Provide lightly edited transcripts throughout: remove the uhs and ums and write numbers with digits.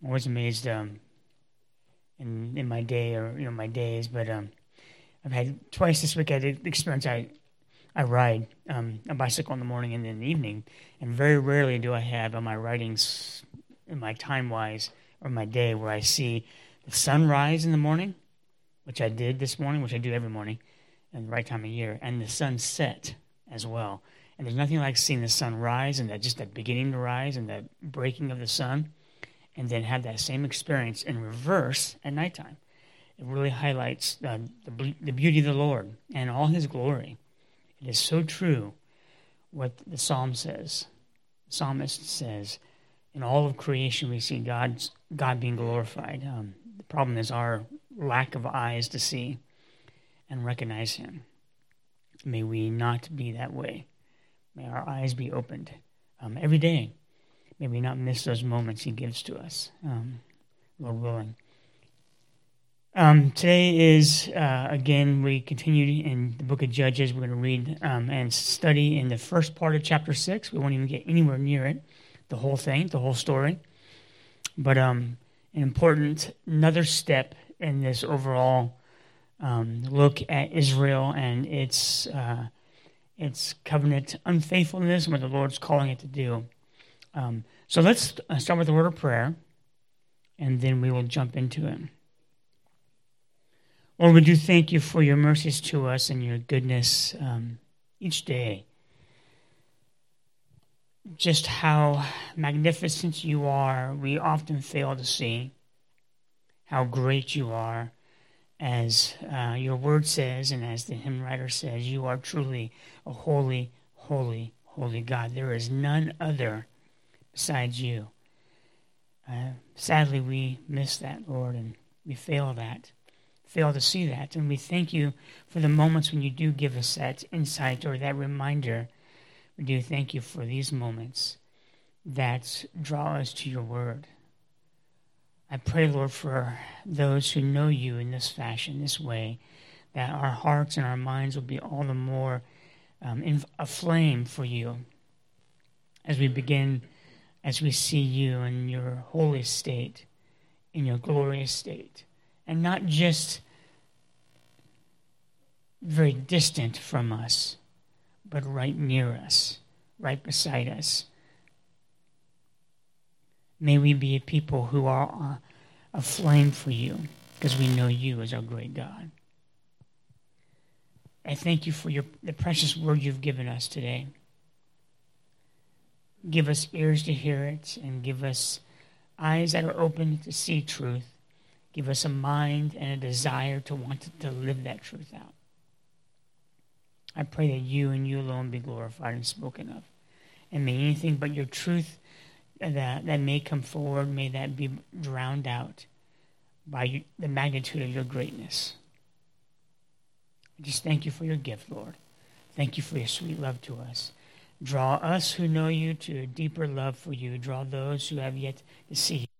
I'm always amazed in my day or my days, but I've had twice this week I had the experience. I ride a bicycle in the morning and in the evening, and very rarely do I have on my writings, in my time wise or my day, where I see the sun rise in the morning, which I did this morning, which I do every morning, and the right time of year, and the sun set as well. And there's nothing like seeing the sun rise and that beginning to rise and that breaking of the sun, and then have that same experience in reverse at nighttime. It really highlights the beauty of the Lord and all His glory. It is so true what the psalmist says, in all of creation we see God being glorified. The problem is our lack of eyes to see and recognize Him. May we not be that way. May our eyes be opened every day. May we not miss those moments He gives to us, Lord willing. Today is, again, we continue in the book of Judges. We're going to read and study in the first part of chapter 6. We won't even get anywhere near it, the whole thing, the whole story. But an important, another step in this overall look at Israel and its covenant unfaithfulness and what the Lord's calling it to do. So let's start with a word of prayer, and then we will jump into it. Lord, we do thank You for Your mercies to us and Your goodness each day. Just how magnificent You are, we often fail to see. How great You are. As Your word says, and as the hymn writer says, You are truly a holy, holy, holy God. There is none other besides You. Sadly, we miss that, Lord, and we fail to see that. And we thank You for the moments when You do give us that insight or that reminder. We do thank You for these moments that draw us to Your word. I pray, Lord, for those who know You in this fashion, this way, that our hearts and our minds will be all the more aflame for You as we begin, as we see You in Your holy state, in Your glorious state, and not just very distant from us, but right near us, right beside us. May we be a people who are aflame for You, because we know You as our great God. I thank You for the precious word You've given us today. Give us ears to hear it, and give us eyes that are open to see truth. Give us a mind and a desire to want to live that truth out. I pray that You and You alone be glorified and spoken of. And may anything but Your truth that may come forward, may that be drowned out by the magnitude of Your greatness. I just thank You for Your gift, Lord. Thank You for Your sweet love to us. Draw us who know You to a deeper love for You. Draw those who have yet to see You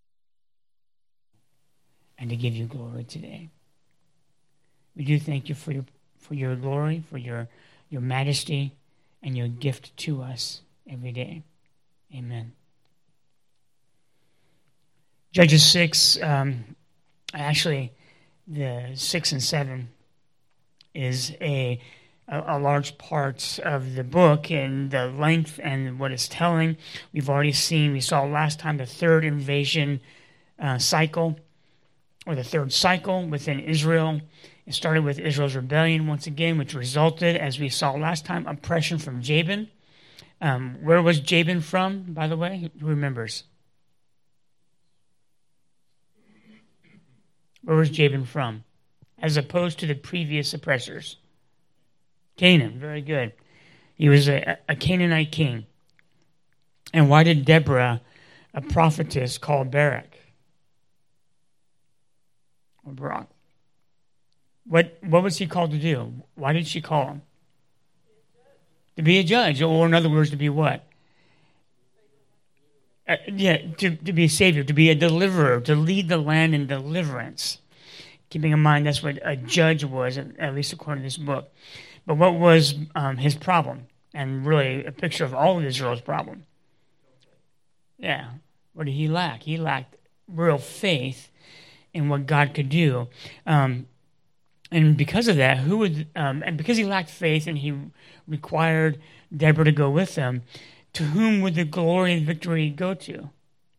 and to give You glory today. We do thank You for Your glory, for Your majesty, and Your gift to us every day. Amen. Judges 6, actually, the 6 and 7 is a large part of the book, and the length and what it's telling. We saw last time the third invasion cycle, or the third cycle within Israel. It started with Israel's rebellion once again, which resulted, as we saw last time, oppression from Jabin. Where was Jabin from, by the way? Who remembers? Where was Jabin from, as opposed to the previous oppressors? Canaan, very good. He was a Canaanite king. And why did Deborah, a prophetess, call Barak? Or Barak? What was he called to do? Why did she call him? To be a judge, or in other words, to be what? To be a savior, to be a deliverer, to lead the land in deliverance. Keeping in mind that's what a judge was, at least according to this book. But what was his problem? And really a picture of all of Israel's problem. Yeah. What did he lack? He lacked real faith in what God could do. And because of that, and because he lacked faith and he required Deborah to go with him, to whom would the glory and victory go to?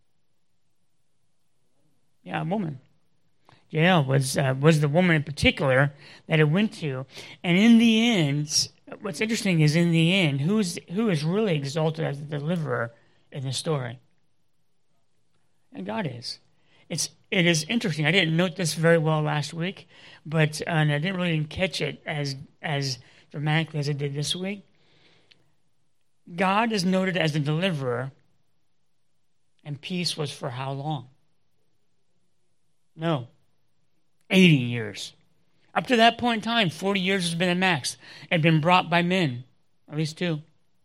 Yeah, a woman. Jael was the woman in particular that it went to. And in the end, what's interesting is in the end, who is really exalted as the deliverer in the story? And God is. It is interesting. I didn't note this very well last week, and I didn't really catch it as dramatically as I did this week. God is noted as the deliverer, and peace was for how long? No. 80 years. Up to that point in time, 40 years has been a max. It had been brought by men, at least 2.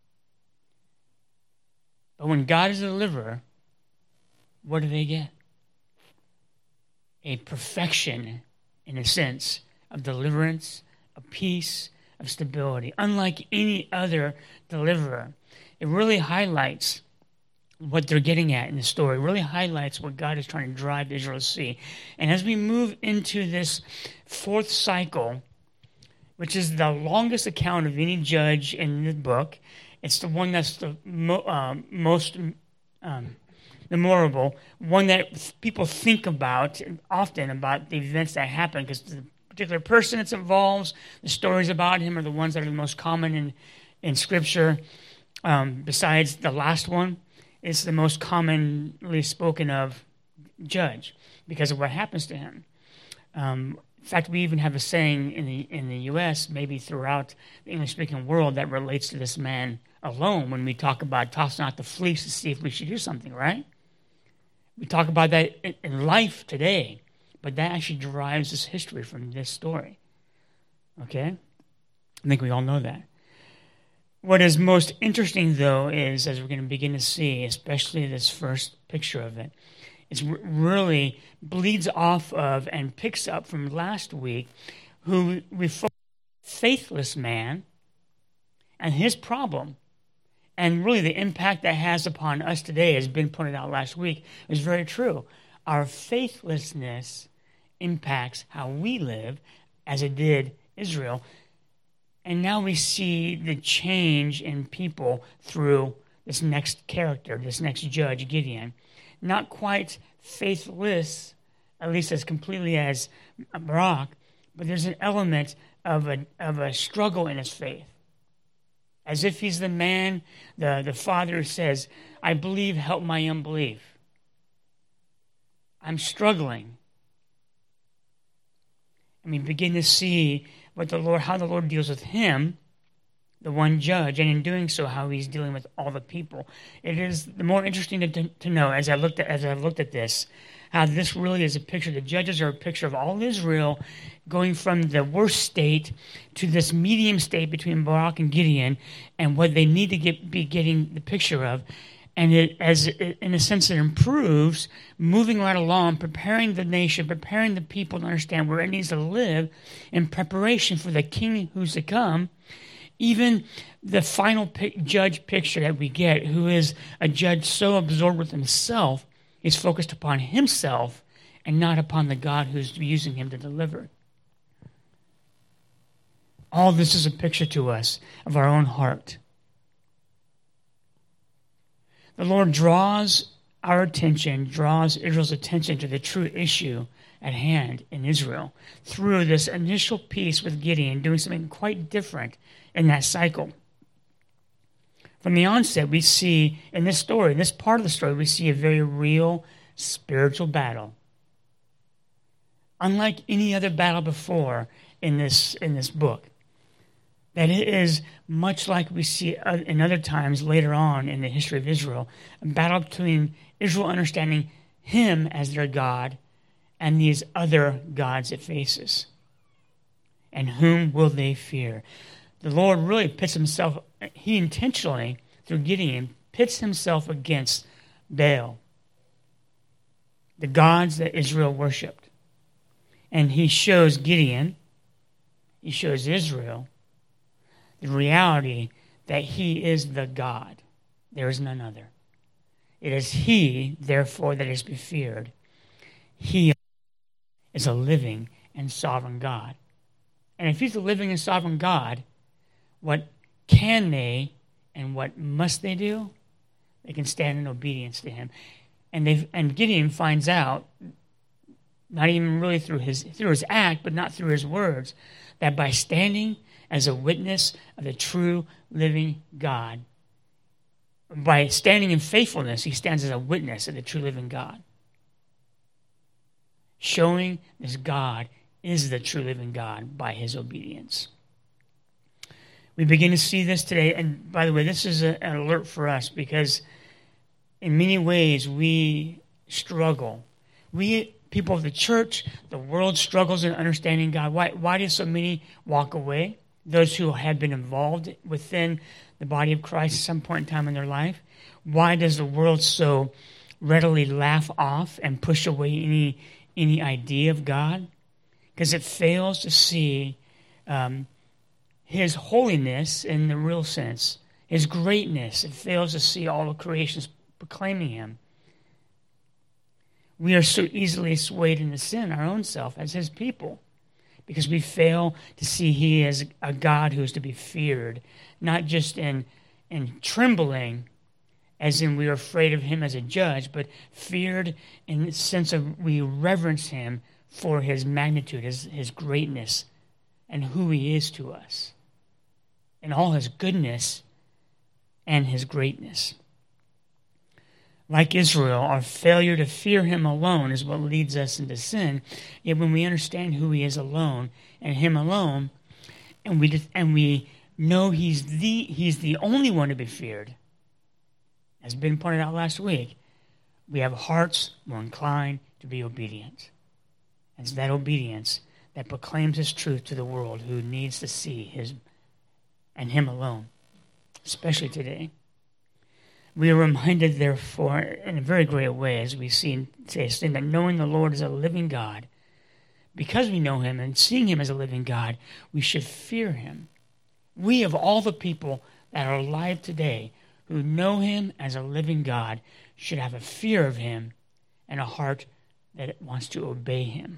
But when God is the deliverer, what do they get? A perfection, in a sense, of deliverance, of peace, of stability. Unlike any other deliverer, it really highlights what they're getting at in the story. It really highlights what God is trying to drive Israel to see. And as we move into this 4th cycle, which is the longest account of any judge in the book, it's the one that's the most memorable, one that people think about often about the events that happen, because the particular person it's involves, the stories about him are the ones that are the most common in Scripture. Besides the last one, it's the most commonly spoken of judge because of what happens to him. In fact, we even have a saying in the U.S., maybe throughout the English-speaking world, that relates to this man alone when we talk about tossing out the fleece to see if we should do something, right? We talk about that in life today, but that actually derives this history from this story. Okay? I think we all know that. What is most interesting, though, is, as we're going to begin to see, especially this first picture of it, it really bleeds off of and picks up from last week, who we focused on the faithless man and his problem. And really the impact that has upon us today has been pointed out last week is very true. Our faithlessness impacts how we live, as it did Israel. And now we see the change in people through this next character, this next judge, Gideon. Not quite faithless, at least as completely as Barak, but there's an element of a struggle in his faith. As if he's the man, the father who says, I believe, help my unbelief. I'm struggling. And we begin to see how the Lord deals with him, the one judge, and in doing so, how he's dealing with all the people. It is the more interesting to know, as I've looked at this, how this really is a picture. The judges are a picture of all Israel going from the worst state to this medium state between Barak and Gideon, and what they need to be getting the picture of. And in a sense, it improves, moving right along, preparing the nation, preparing the people to understand where it needs to live in preparation for the king who's to come. Even the final judge picture that we get, who is a judge so absorbed with himself, is focused upon himself and not upon the God who's using him to deliver. All this is a picture to us of our own heart. The Lord draws Israel's attention to the true issue at hand in Israel through this initial piece with Gideon doing something quite different in that cycle. From the onset, we see in this story, in this part of the story, we see a very real spiritual battle. Unlike any other battle before in this book. That it is much like we see in other times later on in the history of Israel, a battle between Israel understanding him as their God and these other gods it faces. And whom will they fear? The Lord really pits himself, he intentionally, through Gideon, pits himself against Baal, the gods that Israel worshipped. And he shows Gideon, he shows Israel, the reality that he is the God. There is none other. It is he, therefore, that is to be feared. He is a living and sovereign God. And if he's a living and sovereign God, what can they and what must they do? They can stand in obedience to him. And Gideon finds out, not even really through his act, but not through his words, that by standing as a witness of the true living God, by standing in faithfulness, he stands as a witness of the true living God, showing this God is the true living God by his obedience. We begin to see this today, and by the way, this is an alert for us because in many ways we struggle. We, people of the church, the world struggles in understanding God. Why do so many walk away? Those who have been involved within the body of Christ at some point in time in their life. Why does the world so readily laugh off and push away any idea of God? Because it fails to see his holiness in the real sense, his greatness. It fails to see all of creation proclaiming him. We are so easily swayed into sin, our own self, as his people, because we fail to see he is a God who is to be feared, not just in trembling, as in we are afraid of him as a judge, but feared in the sense of we reverence him for his magnitude, his greatness, and who he is to us, and all his goodness and his greatness. Like Israel, our failure to fear him alone is what leads us into sin. Yet when we understand who he is alone and him alone, and we know he's the only one to be feared, as been pointed out last week, we have hearts more inclined to be obedient. And it's that obedience that proclaims his truth to the world who needs to see his and him alone, especially today. We are reminded, therefore, in a very great way, as we see today, that knowing the Lord is a living God, because we know him and seeing him as a living God, we should fear him. We, of all the people that are alive today, who know him as a living God, should have a fear of him and a heart that wants to obey him.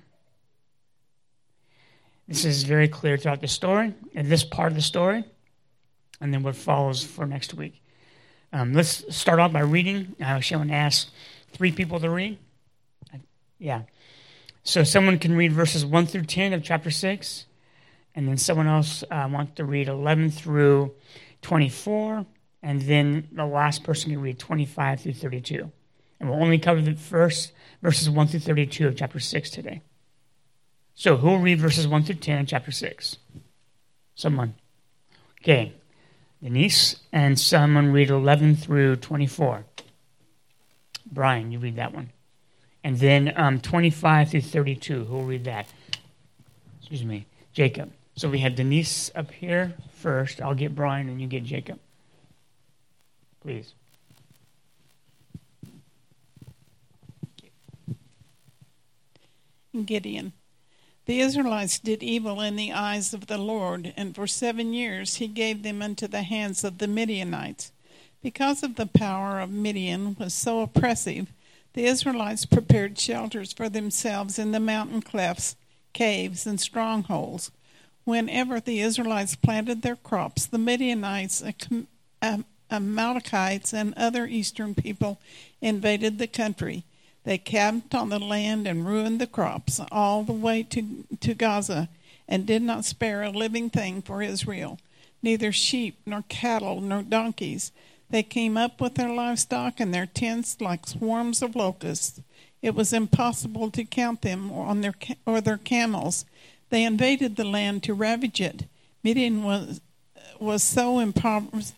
This is very clear throughout the story, and this part of the story, and then what follows for next week. Let's start off by reading. I actually want to ask 3 people to read. Yeah. So someone can read verses 1 through 10 of chapter 6, and then someone else wants to read 11 through 24, and then the last person can read 25 through 32. And we'll only cover the first verses 1 through 32 of chapter 6 today. So who will read verses 1 through 10 in chapter 6? Someone. Okay. Denise, and someone read 11 through 24. Brian, you read that one. And then 25 through 32, who will read that? Excuse me, Jacob. So we have Denise up here first. I'll get Brian, and you get Jacob. Please. Gideon. The Israelites did evil in the eyes of the Lord, and for 7 years he gave them into the hands of the Midianites. Because of the power of Midian was so oppressive, the Israelites prepared shelters for themselves in the mountain clefts, caves, and strongholds. Whenever the Israelites planted their crops, the Midianites, Amalekites, and other eastern people invaded the country. They camped on the land and ruined the crops all the way to Gaza, and did not spare a living thing for Israel, neither sheep nor cattle nor donkeys. They came up with their livestock and their tents like swarms of locusts. It was impossible to count them or their camels. They invaded the land to ravage it. Midian so impoverished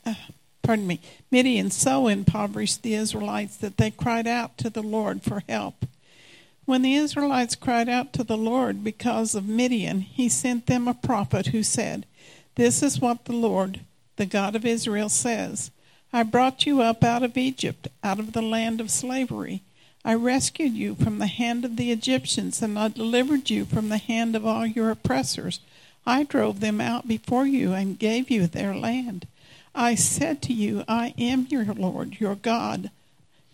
the Israelites that they cried out to the Lord for help. When the Israelites cried out to the Lord because of Midian, he sent them a prophet who said, "This is what the Lord, the God of Israel, says. I brought you up out of Egypt, out of the land of slavery. I rescued you from the hand of the Egyptians, and I delivered you from the hand of all your oppressors. I drove them out before you and gave you their land. I said to you, I am your Lord, your God.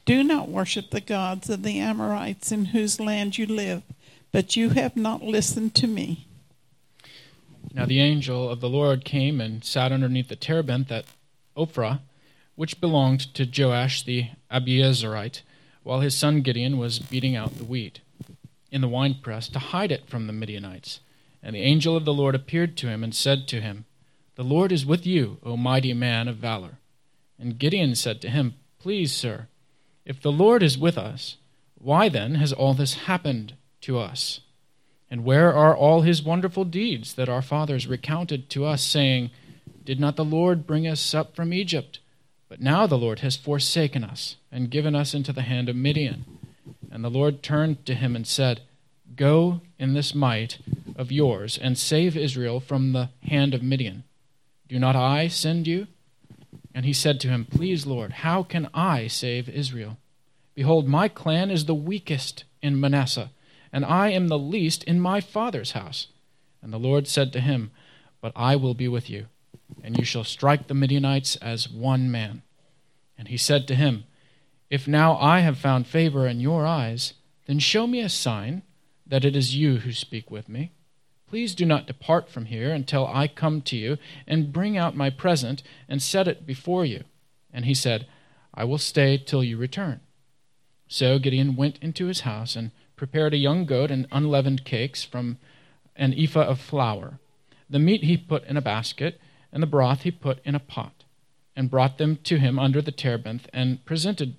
Do not worship the gods of the Amorites in whose land you live, but you have not listened to me. Now the angel of the Lord came and sat underneath the terebinth at Ophrah, which belonged to Joash the Abiezerite, while his son Gideon was beating out the wheat in the winepress to hide it from the Midianites. And the angel of the Lord appeared to him and said to him, The Lord is with you, O mighty man of valor. And Gideon said to him, Please, sir, if the Lord is with us, why then has all this happened to us? And where are all his wonderful deeds that our fathers recounted to us, saying, Did not the Lord bring us up from Egypt? But now the Lord has forsaken us and given us into the hand of Midian. And the Lord turned to him and said, Go in this might of yours and save Israel from the hand of Midian. Do not I send you? And he said to him, Please, Lord, how can I save Israel? Behold, my clan is the weakest in Manasseh, and I am the least in my father's house. And the Lord said to him, But I will be with you, and you shall strike the Midianites as one man. And he said to him, If now I have found favor in your eyes, then show me a sign that it is you who speak with me. Please do not depart from here until I come to you and bring out my present and set it before you. And he said, I will stay till you return. So Gideon went into his house and prepared a young goat and unleavened cakes from an ephah of flour. The meat he put in a basket, and the broth he put in a pot, and brought them to him under the terebinth and presented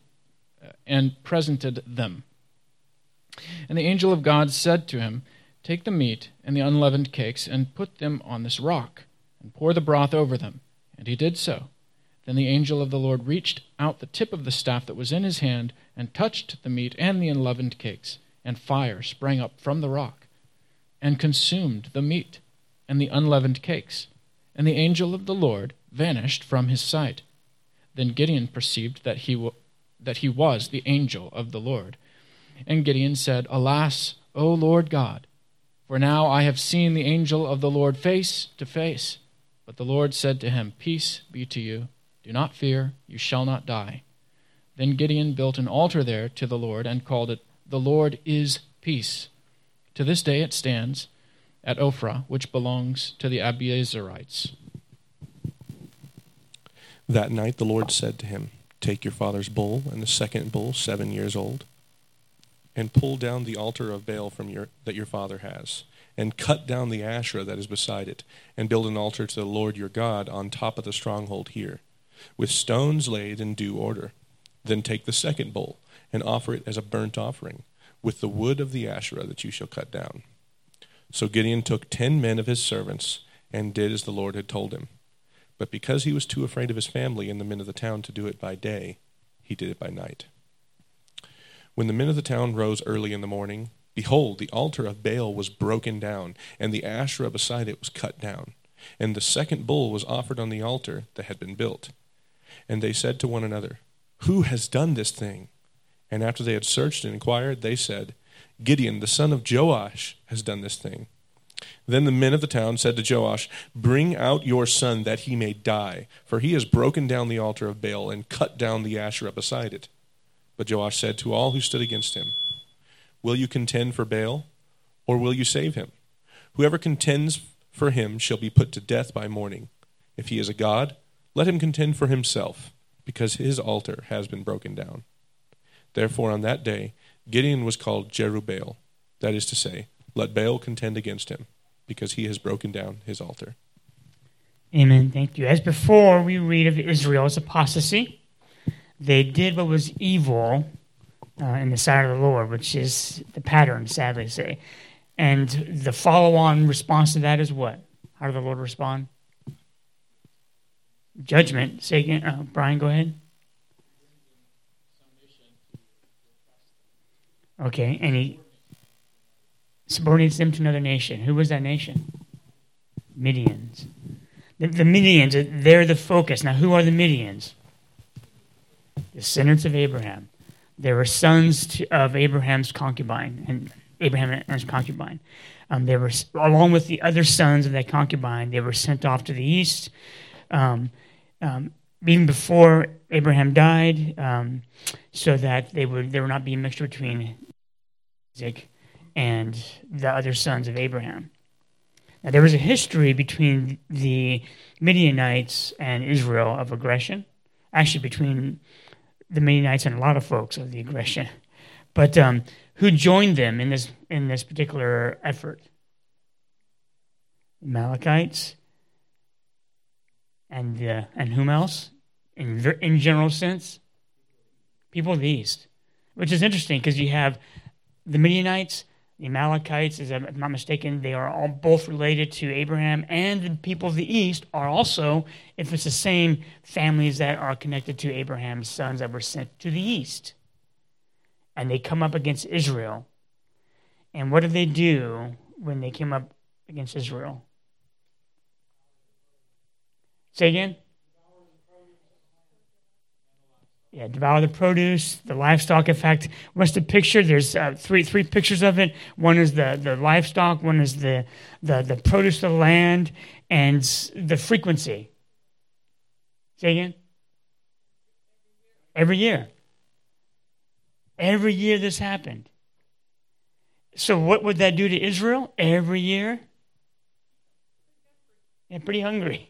them. And the angel of God said to him, Take the meat and the unleavened cakes and put them on this rock, and pour the broth over them. And he did so. Then the angel of the Lord reached out the tip of the staff that was in his hand and touched the meat and the unleavened cakes, and fire sprang up from the rock and consumed the meat and the unleavened cakes. And the angel of the Lord vanished from his sight. Then Gideon perceived that he was the angel of the Lord. And Gideon said, Alas, O Lord God, for now I have seen the angel of the Lord face to face. But the Lord said to him, Peace be to you. Do not fear, you shall not die. Then Gideon built an altar there to the Lord and called it, The Lord is Peace. To this day it stands at Ophrah, which belongs to the Abiezerites. That night the Lord said to him, Take your father's bull and the second bull, 7 years old, and pull down the altar of Baal that your father has, and cut down the Asherah that is beside it, and build an altar to the Lord your God on top of the stronghold here, with stones laid in due order. Then take the second bull, and offer it as a burnt offering, with the wood of the Asherah that you shall cut down. So Gideon took 10 men of his servants, and did as the Lord had told him. But because he was too afraid of his family and the men of the town to do it by day, he did it by night. When the men of the town rose early in the morning, behold, the altar of Baal was broken down, and the Asherah beside it was cut down. And the second bull was offered on the altar that had been built. And they said to one another, Who has done this thing? And after they had searched and inquired, they said, Gideon, the son of Joash, has done this thing. Then the men of the town said to Joash, Bring out your son that he may die, for he has broken down the altar of Baal and cut down the Asherah beside it. But Joash said to all who stood against him, Will you contend for Baal, or will you save him? Whoever contends for him shall be put to death by morning. If he is a god, let him contend for himself, because his altar has been broken down. Therefore on that day Gideon was called Jerubbaal, that is to say, Let Baal contend against him, because he has broken down his altar. Amen. Thank you. As before, we read of Israel's apostasy. They did what was evil in the sight of the Lord, which is the pattern, sadly to say. And the follow-on response to that is what? How did the Lord respond? Judgment. Say again. Brian, go ahead. Okay, and he subordinates them to another nation. Who was that nation? Midians. The Midians, they're the focus. Now, who are the Midians? Descendants of Abraham. They were sons of Abraham's concubine, and Abraham and his concubine. They were, along with the other sons of that concubine, they were sent off to the east. even before Abraham died, so that there would not be a mixture between Isaac and the other sons of Abraham. Now, there was a history between the Midianites and Israel of aggression, actually between the Midianites and a lot of folks of the aggression. But who joined them in this particular effort? Amalekites, and whom else? In general sense, people of the East, which is interesting because you have the Midianites, the Amalekites, if I'm not mistaken, they are all both related to Abraham, and the people of the East are also, if it's the same families that are connected to Abraham's sons that were sent to the East. And they come up against Israel. And what did they do when they came up against Israel? Say again? Yeah, devour the produce, the livestock. In fact, what's the picture? There's three pictures of it. One is the livestock, one is the produce of the land, and the frequency. Say again? Every year. Every year this happened. So what would that do to Israel every year? They're pretty hungry.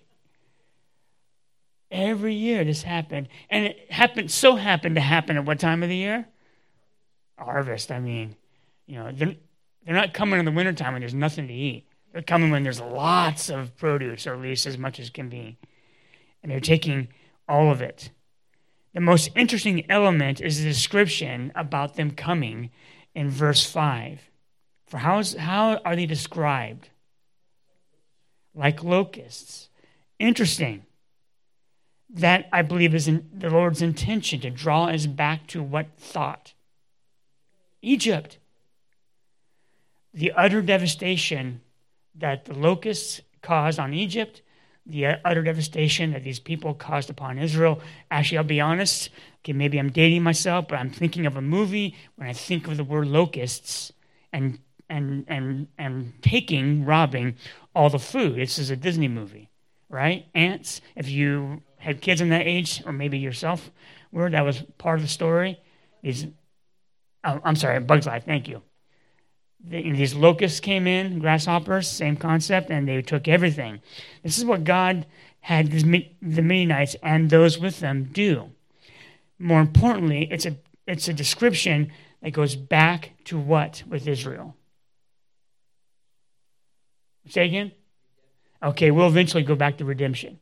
Every year this happened. And it happened to happen at what time of the year? Harvest. I mean, they're not coming in the wintertime when there's nothing to eat. They're coming when there's lots of produce, or at least as much as can be. And they're taking all of it. The most interesting element is the description about them coming in verse 5. For how are they described? Like locusts. Interesting. That, I believe, is the Lord's intention, to draw us back to what thought? Egypt. The utter devastation that the locusts caused on Egypt, the utter devastation that these people caused upon Israel. Actually, I'll be honest, okay, maybe I'm dating myself, but I'm thinking of a movie when I think of the word locusts and robbing all the food. This is a Disney movie, right? Ants, if you had kids in that age, or maybe yourself, that was part of the story. Bug's Life, thank you. These locusts came in, grasshoppers, same concept, and they took everything. This is what God had the Midianites and those with them do. More importantly, it's a description that goes back to what with Israel? Say again? Okay, we'll eventually go back to redemption.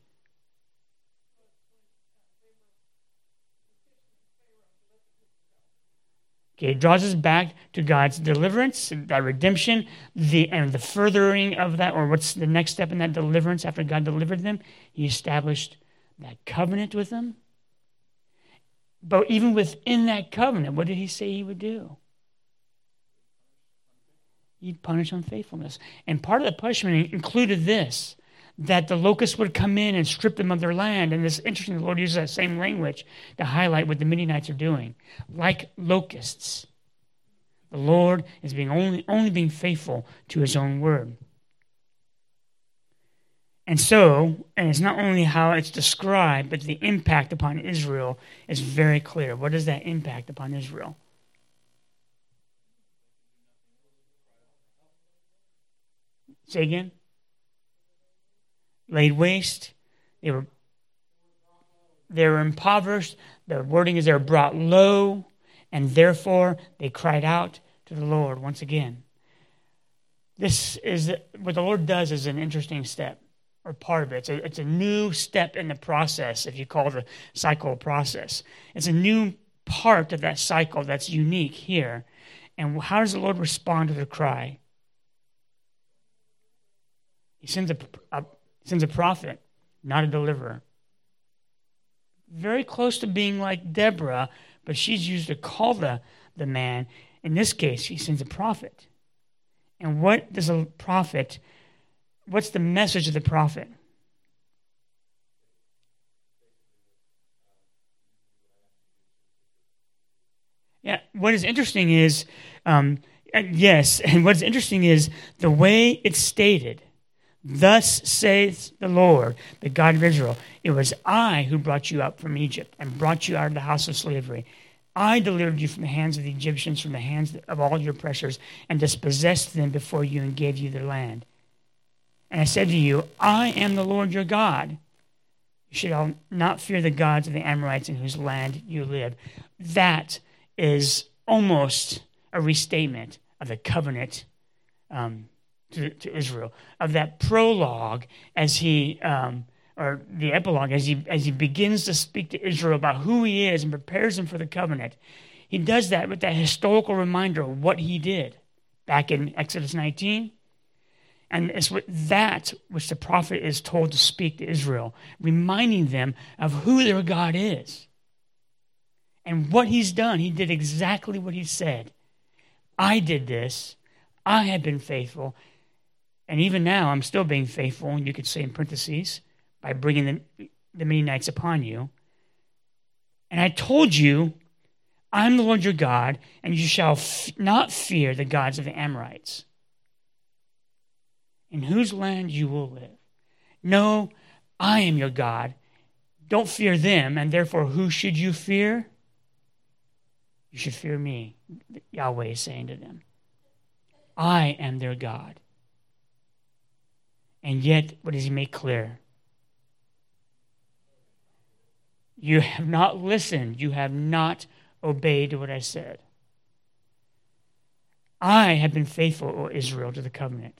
Okay, it draws us back to God's deliverance, that redemption, and the furthering of that, or what's the next step in that deliverance after God delivered them? He established that covenant with them. But even within that covenant, what did he say he would do? He'd punish unfaithfulness. And part of the punishment included this, that the locusts would come in and strip them of their land. And it's interesting, the Lord uses that same language to highlight what the Midianites are doing. Like locusts, the Lord is only being faithful to his own word. And it's not only how it's described, but the impact upon Israel is very clear. What is that impact upon Israel? Say again? Laid waste. They were impoverished. The wording is they were brought low, and therefore they cried out to the Lord once again. This is what the Lord does is an interesting step, or part of it. It's a new step in the process, if you call the cycle a process. It's a new part of that cycle that's unique here. And how does the Lord respond to the cry? He sends a prophet, not a deliverer. Very close to being like Deborah, but she's used to call the man. In this case, he sends a prophet. And what does a prophet, what's the message of the prophet? Yeah, what is interesting is, yes, and what's interesting is the way it's stated. Thus saith the Lord, the God of Israel, it was I who brought you up from Egypt and brought you out of the house of slavery. I delivered you from the hands of the Egyptians, from the hands of all your oppressors, and dispossessed them before you and gave you their land. And I said to you, I am the Lord your God. You shall not fear the gods of the Amorites in whose land you live. That is almost a restatement of the covenant to Israel, of that prologue as he, or the epilogue, as he begins to speak to Israel about who he is and prepares them for the covenant. He does that with that historical reminder of what he did back in Exodus 19. And it's with that which the prophet is told to speak to Israel, reminding them of who their God is. And what he's done, he did exactly what he said. I did this. I have been faithful. And even now, I'm still being faithful, and you could say in parentheses, by bringing the Midianites upon you. And I told you, I'm the Lord your God, and you shall not fear the gods of the Amorites, in whose land you will live. No, I am your God. Don't fear them, and therefore who should you fear? You should fear me, Yahweh is saying to them. I am their God. And yet, what does he make clear? You have not listened. You have not obeyed what I said. I have been faithful, O Israel, to the covenant.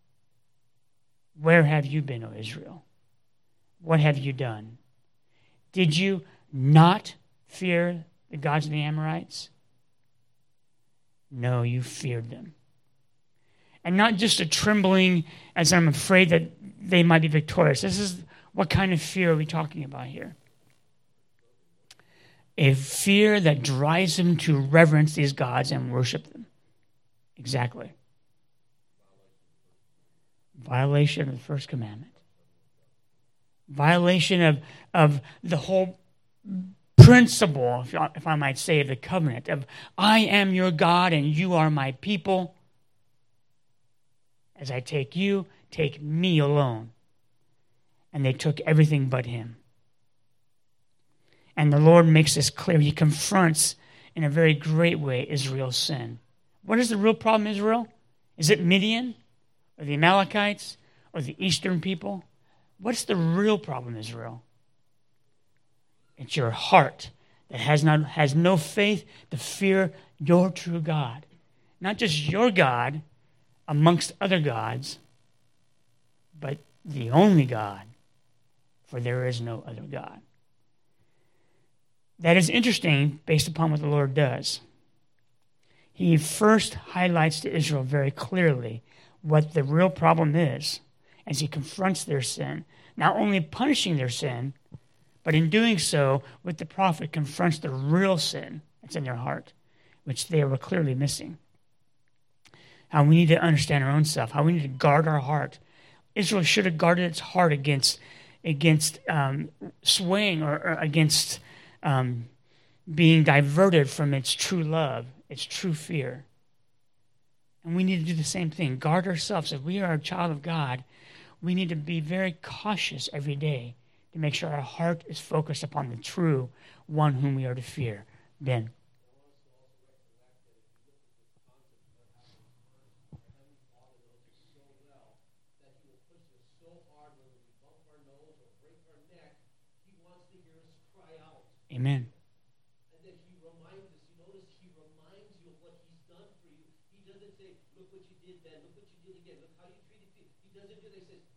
Where have you been, O Israel? What have you done? Did you not fear the gods of the Amorites? No, you feared them. And not just a trembling as I'm afraid that they might be victorious. This is what kind of fear are we talking about here? A fear that drives them to reverence these gods and worship them. Exactly. Violation of the first commandment. Violation of the whole principle, if I might say, of the covenant, of I am your God and you are my people. As I take you, take me alone. And they took everything but him. And the Lord makes this clear. He confronts in a very great way Israel's sin. What is the real problem, Israel? Is it Midian? Or the Amalekites? Or the eastern people? What's the real problem, Israel? It's your heart that has no faith to fear your true God. Not just your God amongst other gods, but the only God, for there is no other God. That is interesting based upon what the Lord does. He first highlights to Israel very clearly what the real problem is as he confronts their sin, not only punishing their sin, but in doing so, with the prophet, confronts the real sin that's in their heart, which they were clearly missing. How we need to understand our own self, how we need to guard our heart. Israel should have guarded its heart against swaying or against being diverted from its true love, its true fear. And we need to do the same thing. Guard ourselves. If we are a child of God, we need to be very cautious every day to make sure our heart is focused upon the true one whom we are to fear. Ben. Amen. And then he reminds us, you notice he reminds you of what he's done for you. He doesn't say, look what you did then, look what you did again, look how you treated people. He doesn't do that. He says,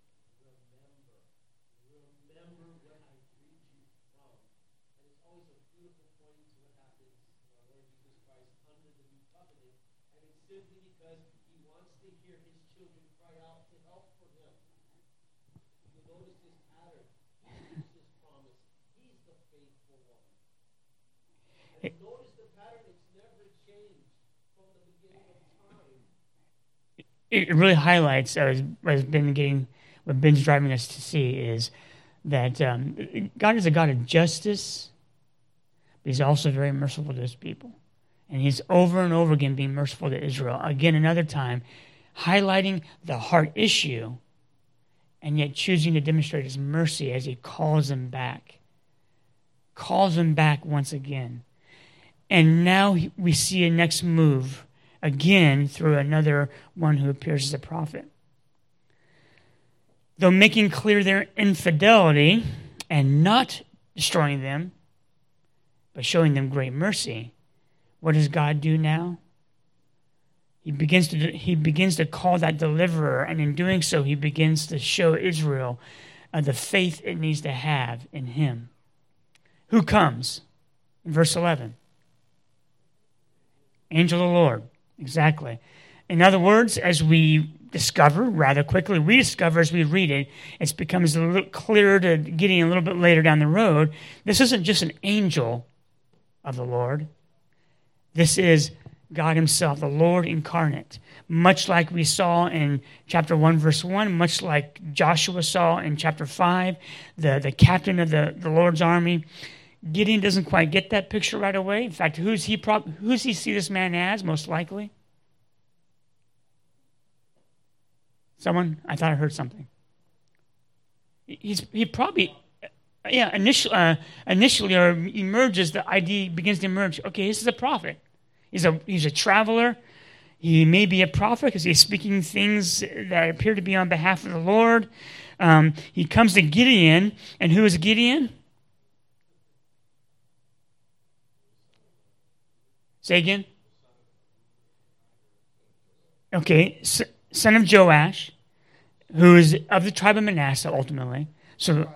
remember where I freed you from. And it's always a beautiful point to what happens to our Lord Jesus Christ under the new covenant. And it's simply because he wants to hear his children cry out to help for him. You notice this pattern. He keeps his promise. He's the faithful one. And notice the pattern, it's never changed from the beginning of time. It really highlights what Ben's driving us to see is that God is a God of justice, but he's also very merciful to his people. And he's over and over again being merciful to Israel. Again, another time, highlighting the heart issue and yet choosing to demonstrate his mercy as he calls them back. Calls them back once again. And now we see a next move, again, through another one who appears as a prophet. Though making clear their infidelity and not destroying them, but showing them great mercy, what does God do now? He begins to call that deliverer, and in doing so, he begins to show Israel the faith it needs to have in him. Who comes? In verse 11. Angel of the Lord. Exactly. In other words, as we discover rather quickly, we discover as we read it, it becomes a little clearer to Gideon a little bit later down the road. This isn't just an angel of the Lord. This is God himself, the Lord incarnate. Much like we saw in chapter 1, verse 1, much like Joshua saw in chapter 5, the captain of the Lord's army. Gideon doesn't quite get that picture right away. In fact, who's he see this man as, most likely? Someone? I thought I heard something. He probably, initially or emerges, the idea begins to emerge. Okay, this is a prophet. He's a traveler. He may be a prophet because he's speaking things that appear to be on behalf of the Lord. He comes to Gideon, and who is Gideon? Say again? Okay, son of Joash, who is of the tribe of Manasseh ultimately. So,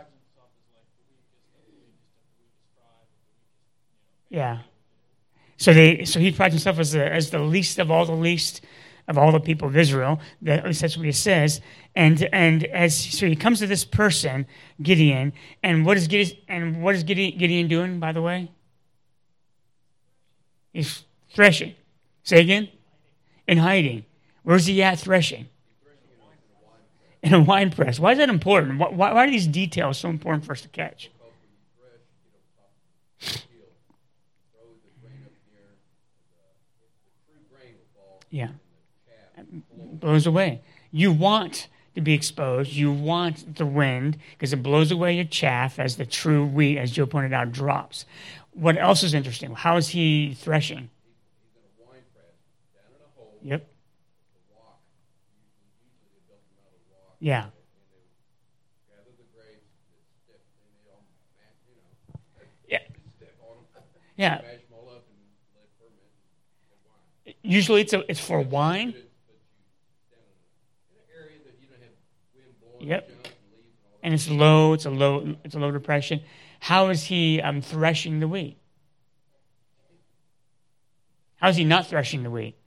yeah. So he prides himself as the least of all the people of Israel. At least that's what he says. And so he comes to this person, Gideon, and what is Gideon doing, by the way? He's threshing. Say again? In hiding. Where's he at threshing? In a wine press. Why is that important? Why are these details so important for us to catch? Yeah. Blows away. You want to be exposed. You want the wind because it blows away your chaff as the true wheat, as Joe pointed out, drops. What else is interesting? How is he threshing? Yep. Yeah. Yeah. Yeah. Usually it's for wine. Yep. And it's low. It's a low depression. How is he threshing the wheat? How is he not threshing the wheat?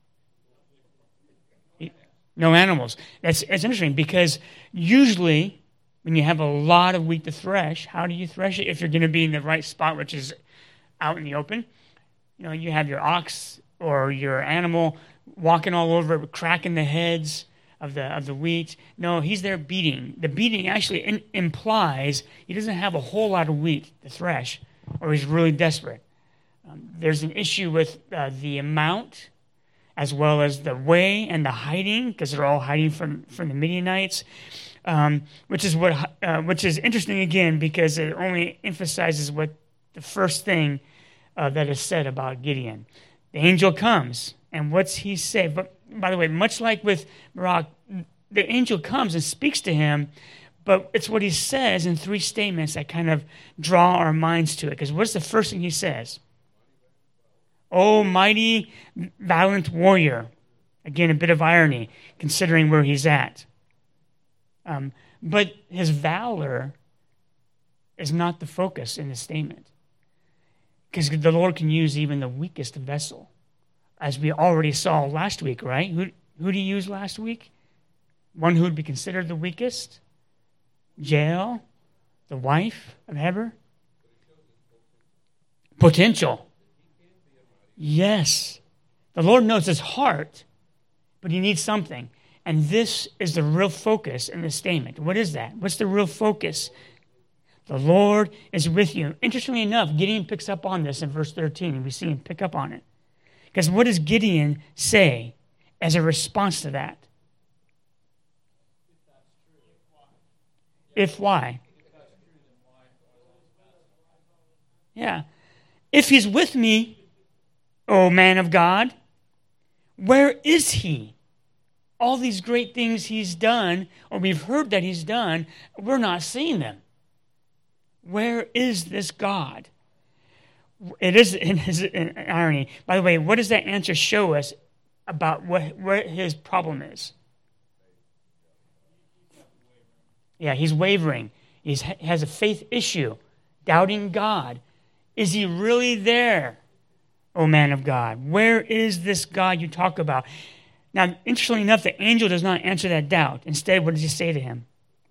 No animals. That's interesting because usually when you have a lot of wheat to thresh, how do you thresh it? If you're going to be in the right spot, which is out in the open, you have your ox or your animal walking all over it, cracking the heads of the wheat. No, he's there beating. The beating actually implies he doesn't have a whole lot of wheat to thresh, or he's really desperate. There's an issue with the amount, as well as the way and the hiding, because they're all hiding from the Midianites, which is interesting again because it only emphasizes what the first thing that is said about Gideon. The angel comes, and what's he say? But by the way, much like with Barak, the angel comes and speaks to him, but it's what he says in three statements that kind of draw our minds to it. Because what's the first thing he says? Oh, mighty, valiant warrior. Again, a bit of irony, considering where he's at. But his valor is not the focus in the statement. Because the Lord can use even the weakest vessel. As we already saw last week, right? Who did he use last week? One who would be considered the weakest? Jael, the wife of Heber? Potential. Yes. The Lord knows his heart, but he needs something. And this is the real focus in the statement. What is that? What's the real focus? The Lord is with you. Interestingly enough, Gideon picks up on this in verse 13, and we see him pick up on it. Because what does Gideon say as a response to that? If why? Yeah. If he's with me, O man of God, where is he? All these great things he's done, or we've heard that he's done, we're not seeing them. Where is this God? It is an irony. By the way, what does that answer show us about what his problem is? Yeah, he's wavering. He has a faith issue, doubting God. Is he really there, O man of God? Where is this God you talk about? Now, interestingly enough, the angel does not answer that doubt. Instead, what does he say to him?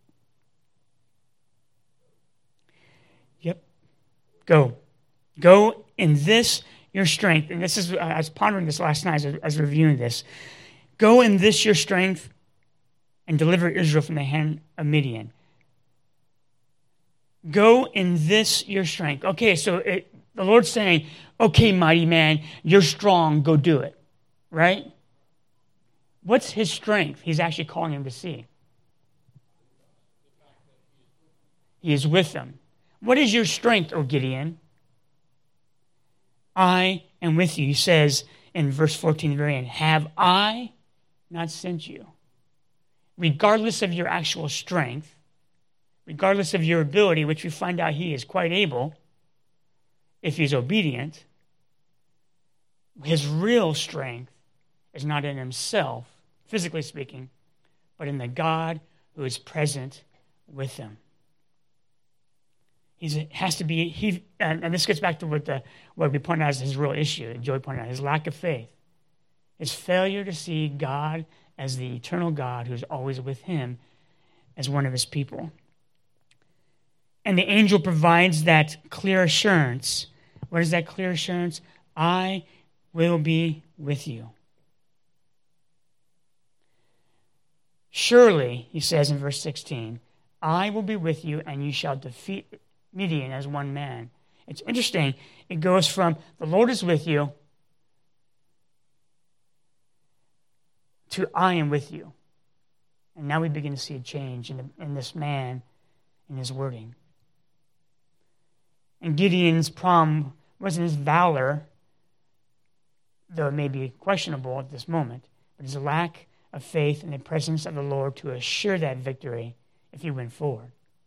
Yep. Go. Go in this your strength. And this is, I was pondering this last night as I was reviewing this. Go in this your strength and deliver Israel from the hand of Midian. Go in this your strength. Okay, so the Lord's saying, okay, mighty man, you're strong, go do it. Right? What's his strength? He's actually calling him to see. He is with them. What is your strength, O Gideon? I am with you. He says in verse 14, the very end, have I not sent you? Regardless of your actual strength, regardless of your ability, which we find out he is quite able, if he's obedient, his real strength is not in himself, physically speaking, but in the God who is present with him. He has to be, and this gets back to what we pointed out as his real issue, Joey pointed out, his lack of faith, his failure to see God as the eternal God who's always with him as one of his people. And the angel provides that clear assurance. What is that clear assurance? I will be with you. Surely, he says in verse 16, I will be with you and you shall defeat Midian as one man. It's interesting. It goes from the Lord is with you to I am with you. And now we begin to see a change in this man, in his wording. And Gideon's problem wasn't his valor, though it may be questionable at this moment, but his lack of faith in the presence of the Lord to assure that victory if he went forward.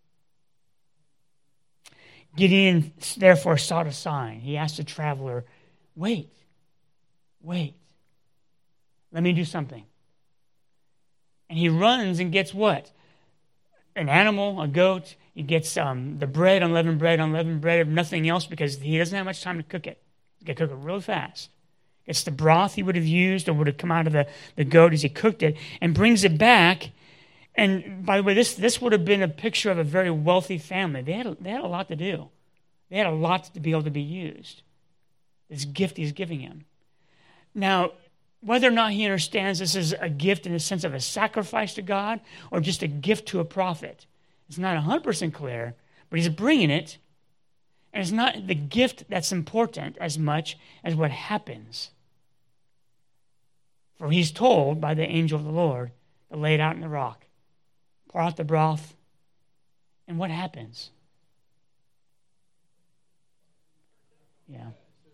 Gideon therefore sought a sign. He asked the traveler, wait, let me do something. And he runs and gets what? An animal, a goat. He gets the bread, unleavened bread, if nothing else, because he doesn't have much time to cook it. He's got to cook it really fast. It's the broth he would have used or would have come out of the goat as he cooked it, and brings it back. And by the way, this would have been a picture of a very wealthy family. They had a lot to do. They had a lot to be able to be used. This gift he's giving him. Now, whether or not he understands this is a gift in the sense of a sacrifice to God or just a gift to a prophet, it's not 100% clear, but he's bringing it, and it's not the gift that's important as much as what happens. For he's told by the angel of the Lord to lay it out in the rock, pour out the broth, and what happens? Yeah.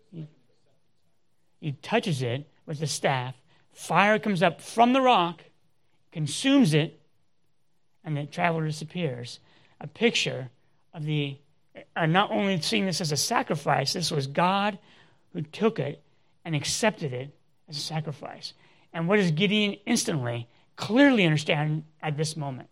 He touches it with the staff. Fire comes up from the rock, consumes it, and the traveler disappears. A picture of not only seeing this as a sacrifice, this was God who took it and accepted it as a sacrifice. And what does Gideon instantly, clearly understand at this moment?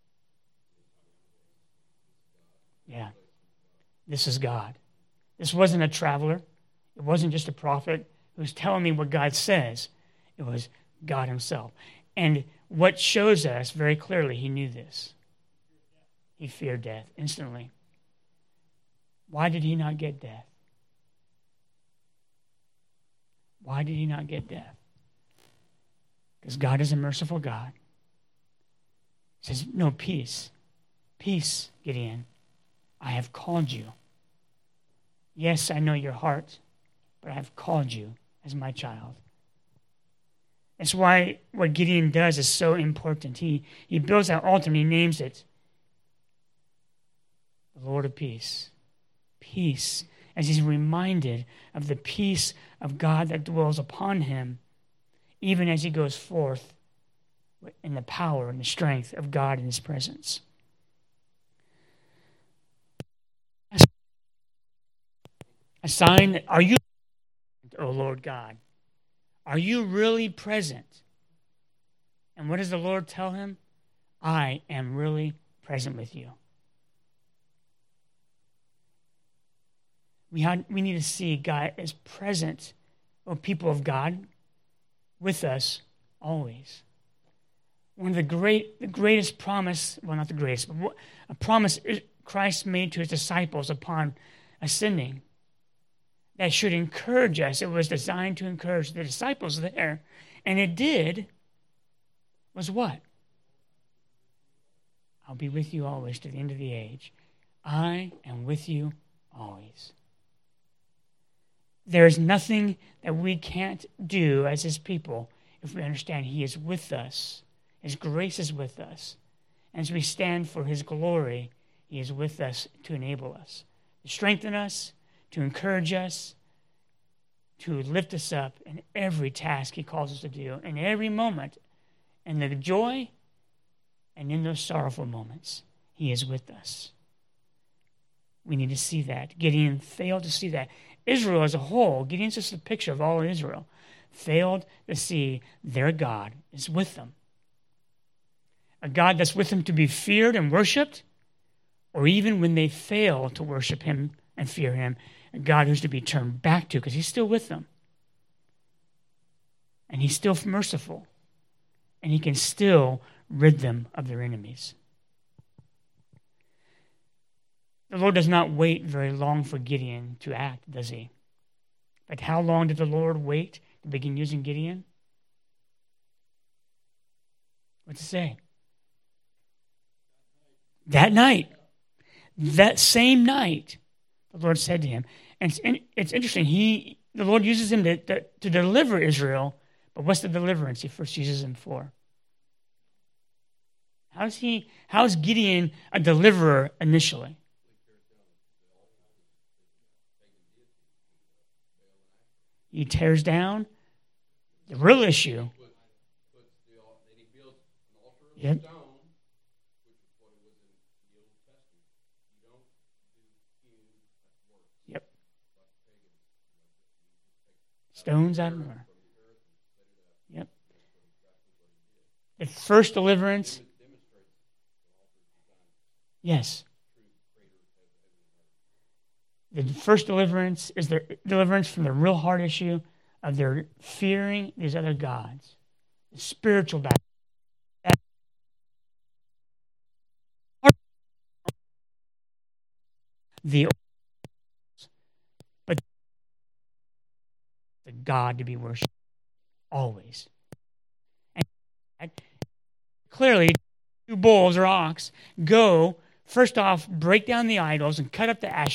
Yeah, this is God. This wasn't a traveler. It wasn't just a prophet who was telling me what God says. It was God himself. And what shows us very clearly, he knew this. He feared death instantly. Why did he not get death? Why did he not get death? Because God is a merciful God. He says, no, peace. Peace, Gideon. I have called you. Yes, I know your heart, but I have called you as my child. That's why what Gideon does is so important. He builds that altar and he names it the Lord of peace. Peace, as he's reminded of the peace of God that dwells upon him, even as he goes forth in the power and the strength of God in his presence. A sign that, are you, O Lord God? Are you really present? And what does the Lord tell him? I am really present with you. We need to see God as present, O people of God, with us always. One of the greatest promise, well, not the greatest, but a promise Christ made to his disciples upon ascending that should encourage us. It was designed to encourage the disciples there. And it did, was what? I'll be with you always to the end of the age. I am with you always. There is nothing that we can't do as his people if we understand he is with us. His grace is with us. As we stand for his glory, he is with us to enable us, to strengthen us, to encourage us, to lift us up in every task he calls us to do, in every moment, in the joy and in those sorrowful moments. He is with us. We need to see that. Gideon failed to see that. Israel as a whole, Gideon's just a picture of all Israel, failed to see their God is with them. A God that's with them to be feared and worshipped, or even when they fail to worship him and fear him, a God who's to be turned back to because he's still with them. And he's still merciful. And he can still rid them of their enemies. The Lord does not wait very long for Gideon to act, does he? But how long did the Lord wait to begin using Gideon? What's it say? That night. That same night, the Lord said to him. And it's interesting. The Lord uses him to deliver Israel. But what's the deliverance he first uses him for? How's Gideon a deliverer initially? He tears down the real issue. Yep. Yep. Stones out of nowhere. Yep. The first deliverance. Yes. The first deliverance is the deliverance from the real hard issue of their fearing these other gods. The spiritual battle. But the God to be worshipped always. And clearly, 2 bulls or ox go, first off, break down the idols and cut up the ashes.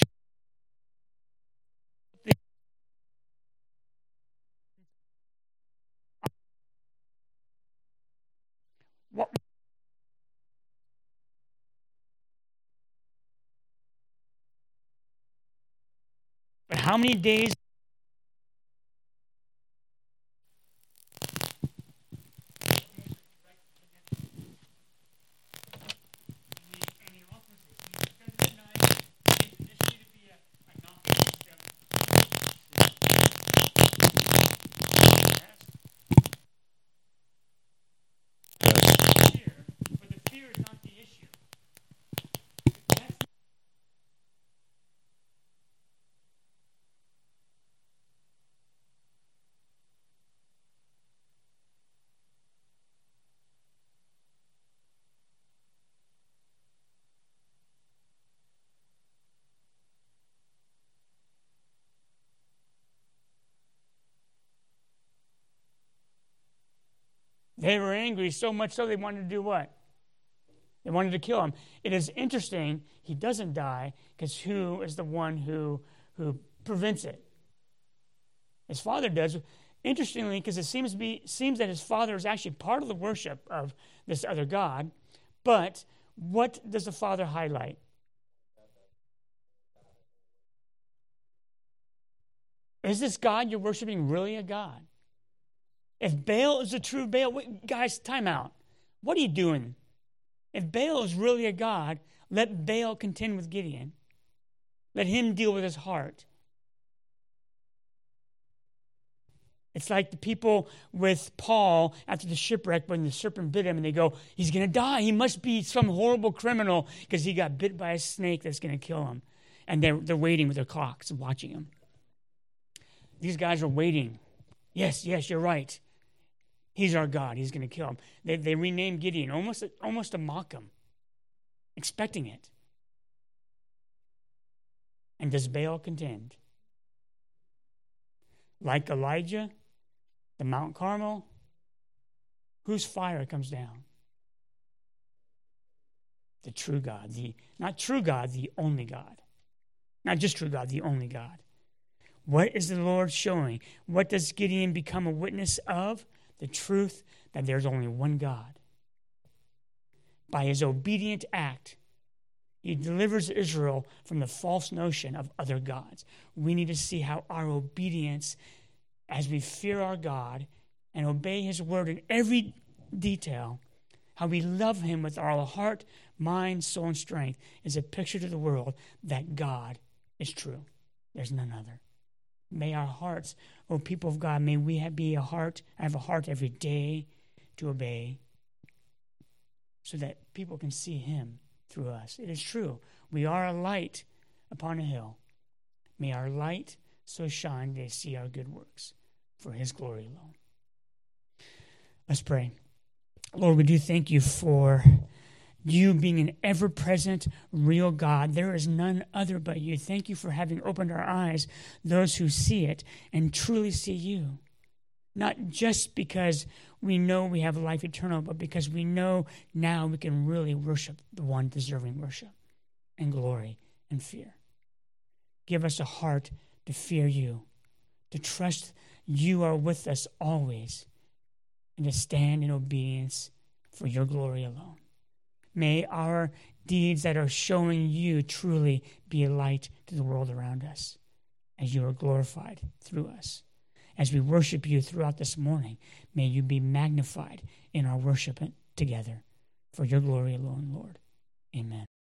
But how many days? But the fear is not the issue. They were angry so much so they wanted to do what? They wanted to kill him. It is interesting, he doesn't die, because who is the one who prevents it? His father does. Interestingly, because it seems that his father is actually part of the worship of this other god, but what does the father highlight? Is this God you're worshiping really a God? If Baal is a true Baal, guys, time out. What are you doing? If Baal is really a God, let Baal contend with Gideon. Let him deal with his heart. It's like the people with Paul after the shipwreck when the serpent bit him and they go, he's going to die. He must be some horrible criminal because he got bit by a snake that's going to kill him. And they're waiting with their clocks and watching him. These guys are waiting. Yes, you're right. He's our God. He's going to kill him. They renamed Gideon almost to mock him, expecting it. And does Baal contend? Like Elijah, the Mount Carmel, whose fire comes down? The true God. Not true God, the only God. Not just true God, the only God. What is the Lord showing? What does Gideon become a witness of? The truth that there's only one God. By his obedient act, he delivers Israel from the false notion of other gods. We need to see how our obedience, as we fear our God and obey his word in every detail, how we love him with our heart, mind, soul, and strength, is a picture to the world that God is true. There's none other. May our hearts, O people of God, may we have a heart every day to obey so that people can see him through us. It is true. We are a light upon a hill. May our light so shine they see our good works for his glory alone. Let's pray. Lord, we do thank you for you being an ever-present, real God. There is none other but you. Thank you for having opened our eyes, those who see it and truly see you. Not just because we know we have life eternal, but because we know now we can really worship the one deserving worship and glory and fear. Give us a heart to fear you, to trust you are with us always, and to stand in obedience for your glory alone. May our deeds that are showing you truly be a light to the world around us as you are glorified through us. As we worship you throughout this morning, may you be magnified in our worship together for your glory alone, Lord. Amen.